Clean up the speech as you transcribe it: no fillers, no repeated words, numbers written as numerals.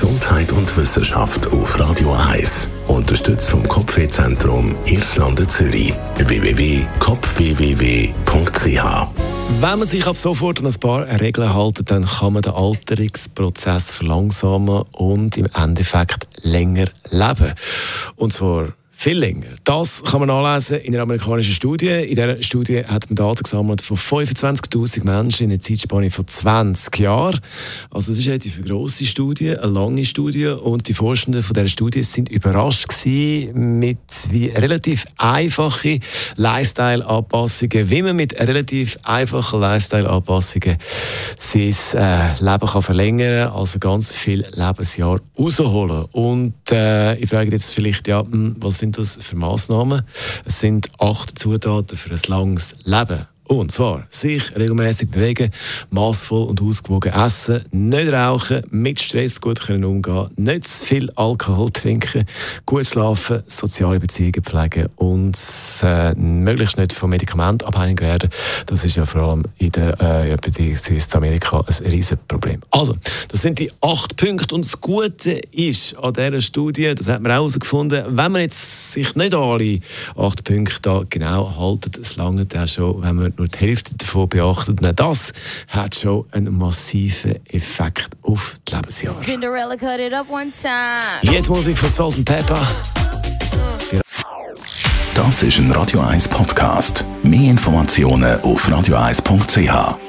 Gesundheit und Wissenschaft auf Radio 1. Unterstützt vom Kopfwehzentrum Irlande Zürich. www.kopfwww.ch. Wenn man sich ab sofort an ein paar Regeln hält, dann kann man den Alterungsprozess verlangsamen und im Endeffekt länger leben. Und zwar viel länger. Das kann man nachlesen in einer amerikanischen Studie. In dieser Studie hat man Daten gesammelt von 25'000 Menschen in einer Zeitspanne von 20 Jahren. Also es ist eine relativ grosse Studie, eine lange Studie. Und die Forschenden von dieser Studie sind überrascht gewesen mit wie relativ einfachen Lifestyle-Anpassungen, wie man mit relativ einfachen Lifestyle-Anpassungen sein Leben kann verlängern kann, also ganz viele Lebensjahre rausholen. Und ich frage jetzt vielleicht, ja, was sind das für Massnahmen? Es sind 8 Zutaten für ein langes Leben. Und zwar sich regelmäßig bewegen, massvoll und ausgewogen essen, nicht rauchen, mit Stress gut können umgehen, nicht zu viel Alkohol trinken, gut schlafen, soziale Beziehungen pflegen und möglichst nicht von Medikamenten abhängig werden. Das ist ja vor allem in Amerika ein riesen Problem. Also, das sind die 8 Punkte und das Gute ist an dieser Studie, das hat man auch herausgefunden, wenn man jetzt sich nicht alle 8 Punkte da genau haltet, es langt auch schon, wenn man nur die Hälfte davon beachtet. Und das hat schon einen massiven Effekt auf die Lebensjahre. Jetzt Musik von Salt & Pepper. Das ist ein Radio 1 Podcast. Mehr Informationen auf radio1.ch.